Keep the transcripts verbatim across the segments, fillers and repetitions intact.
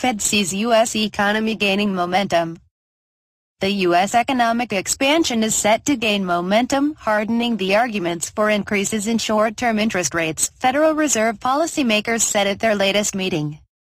Fed sees U S economy gaining momentum. The U S economic expansion is set to gain momentum, hardening the arguments for increases in short-term interest rates, Federal Reserve policymakers said at their latest meeting.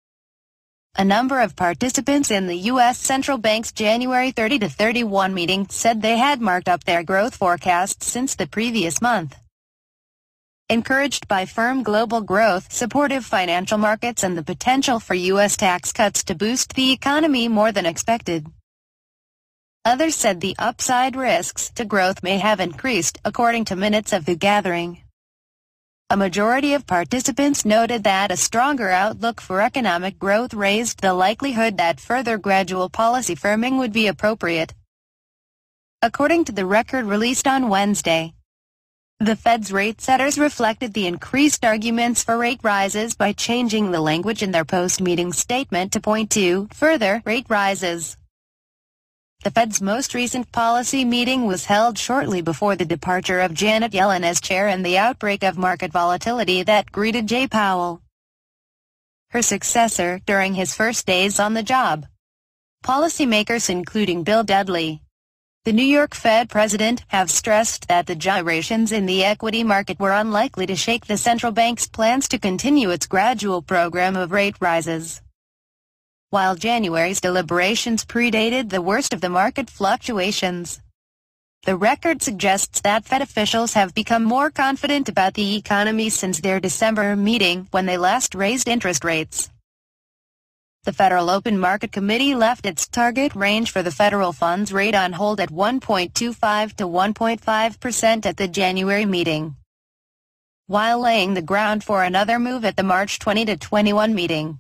A number of participants in the U S Central Bank's January thirtieth to thirty-first meeting said they had marked up their growth forecasts since the previous month. Encouraged by firm global growth, supportive financial markets, and the potential for U S tax cuts to boost the economy more than expected. Others said the upside risks to growth may have increased, according to minutes of the gathering. A majority of participants noted that a stronger outlook for economic growth raised the likelihood that further gradual policy firming would be appropriate. According to the record released on Wednesday, the Fed's rate setters reflected the increased arguments for rate rises by changing the language in their post-meeting statement to point to further rate rises. The Fed's most recent policy meeting was held shortly before the departure of Janet Yellen as chair and the outbreak of market volatility that greeted Jay Powell, her successor, during his first days on the job. Policymakers including Bill Dudley, the New York Fed president, have stressed that the gyrations in the equity market were unlikely to shake the central bank's plans to continue its gradual program of rate rises. While January's deliberations predated the worst of the market fluctuations, the record suggests that Fed officials have become more confident about the economy since their December meeting, when they last raised interest rates. The Federal Open Market Committee left its target range for the federal funds rate on hold at one point two five to one point five percent at the January meeting, while laying the ground for another move at the March twentieth to twenty-first meeting.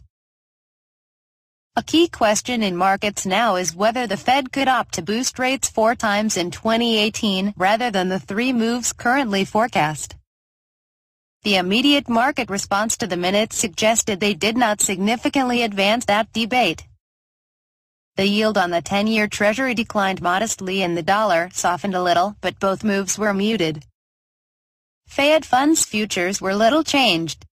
A key question in markets now is whether the Fed could opt to boost rates four times in twenty eighteen rather than the three moves currently forecast. The immediate market response to the minutes suggested they did not significantly advance that debate. The yield on the ten-year Treasury declined modestly and the dollar softened a little, but both moves were muted. Fed funds futures were little changed.